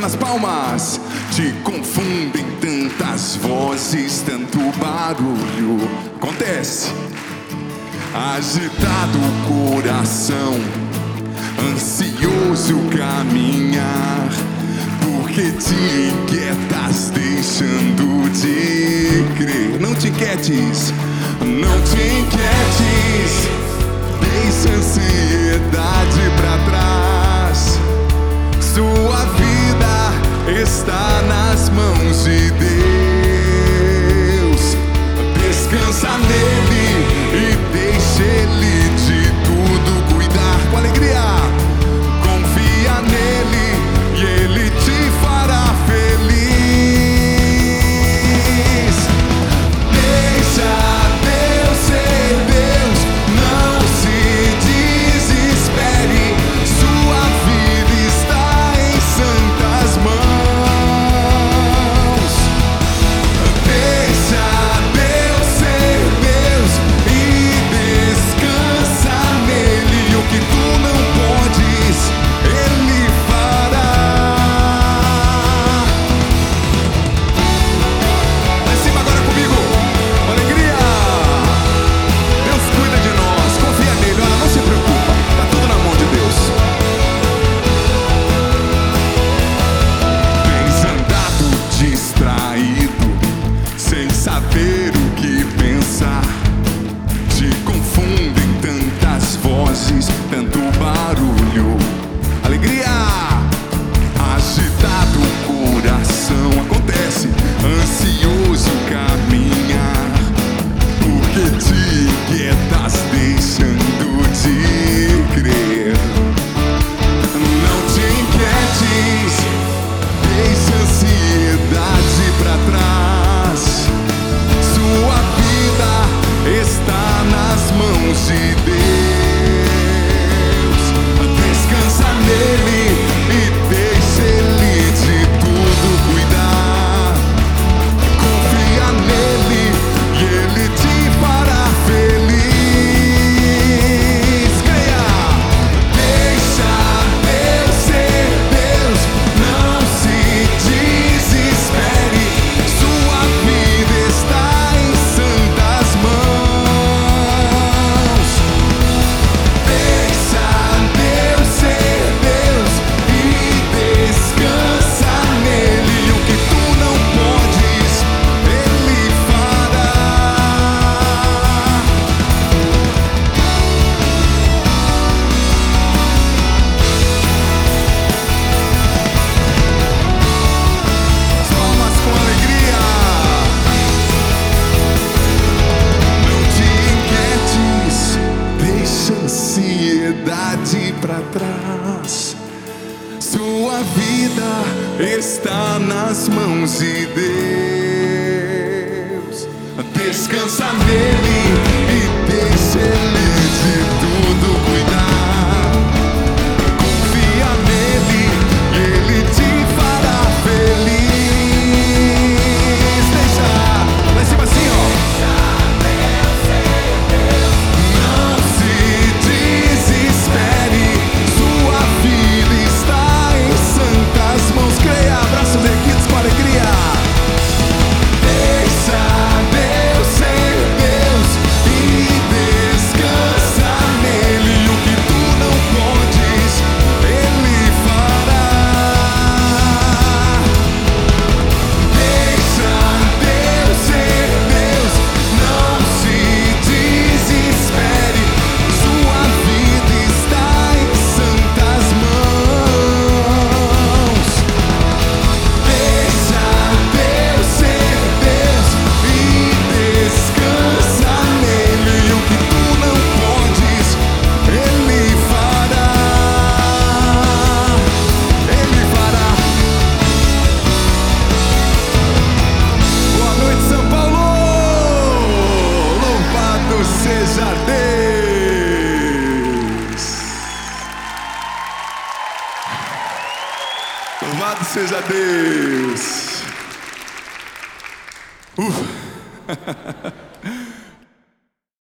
nas palmas. Te confundem tantas vozes, tanto barulho. Acontece. Agitado o coração, ansioso caminhar. Porque te inquietas, deixando de crer. Não te inquietes, não te inquietes. Deixa a ansiedade pra trás. Sua vida está nas mãos de Deus. Descansa nele e deixa ele de tudo cuidar. Com alegria, confia nele e ele te fará feliz. Deixa Deus ser Deus, não se desespere. Sua vida está em santas mãos. Deixa Deus ser Deus e descansa nele. O que tu não podes, ele fará. Lá em cima agora comigo, alegria. Deus cuida de nós, confia nele, olha, não se preocupa, tá tudo na mão de Deus. Tens andado distraído, sem saber o que pensar. Te confundem tantas vozes, tanto barulho. Alegria, agitado o coração. Acontece, ansioso caminhar. Porque te inquietas, deixando de crer. Não te inquietes, deixa a ansiedade pra trás. Sua vida está nas mãos de Deus. Descansa nele e deixa ele de tudo cuidar. Confia nele e ele te fará feliz. Creia. Deixa Deus ser Deus, não se desespere. Sua vida está em santas mãos. Deixa Deus ser Deus e descansa nele. O que tu não podes, ele fará. As palmas com alegria. Não te inquietes, deixa a ansiedade pra trás. Sua vida está nas mãos de Deus. Descansa nele e deixa ele de tudo cuidar. Confia nele e ele te fará feliz. Deixa lá em cima assim, ó. Não se desespere. Sua vida está em santas mãos. Creia, abraços erguidos com alegria. Deixa Deus ser Deus e descansa nele. O que tu não podes, ele fará. Deixa Deus ser Deus, não se desespere. Sua vida está em santas mãos. Deixa Deus ser Deus e descansa nele. O que tu não podes, ele fará. Ele fará. Boa noite, São Paulo. Louvado seja Deus. Louvado seja Deus.